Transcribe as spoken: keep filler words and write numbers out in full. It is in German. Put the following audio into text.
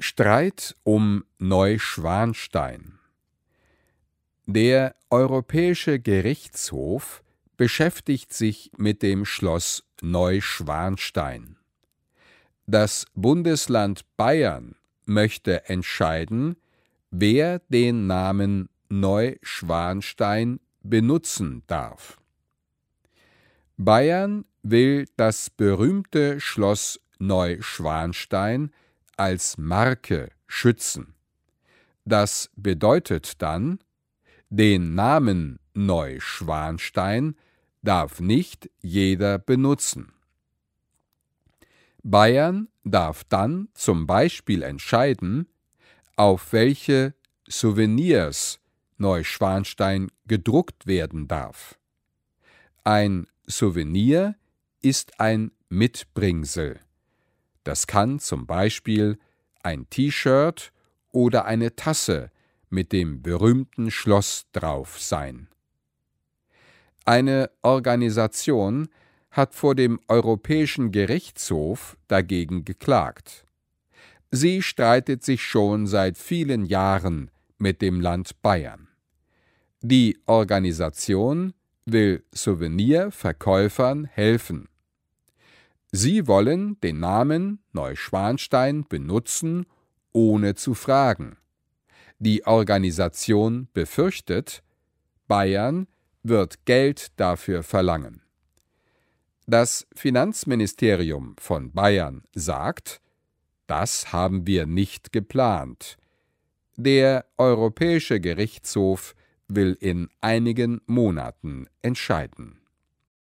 Streit um Neuschwanstein. Der Europäische Gerichtshof beschäftigt sich mit dem Schloss Neuschwanstein. Das Bundesland Bayern möchte entscheiden, wer den Namen Neuschwanstein benutzen darf. Bayern will das berühmte Schloss Neuschwanstein als Marke schützen. Das bedeutet dann, den Namen Neuschwanstein darf nicht jeder benutzen. Bayern darf dann zum Beispiel entscheiden, auf welche Souvenirs Neuschwanstein gedruckt werden darf. Ein Souvenir ist ein Mitbringsel. Das kann zum Beispiel ein T-Shirt oder eine Tasse mit dem berühmten Schloss drauf sein. Eine Organisation hat vor dem Europäischen Gerichtshof dagegen geklagt. Sie streitet sich schon seit vielen Jahren mit dem Land Bayern. Die Organisation will Souvenirverkäufern helfen. Sie wollen den Namen Neuschwanstein benutzen, ohne zu fragen. Die Organisation befürchtet, Bayern wird Geld dafür verlangen. Das Finanzministerium von Bayern sagt, das haben wir nicht geplant. Der Europäische Gerichtshof will in einigen Monaten entscheiden.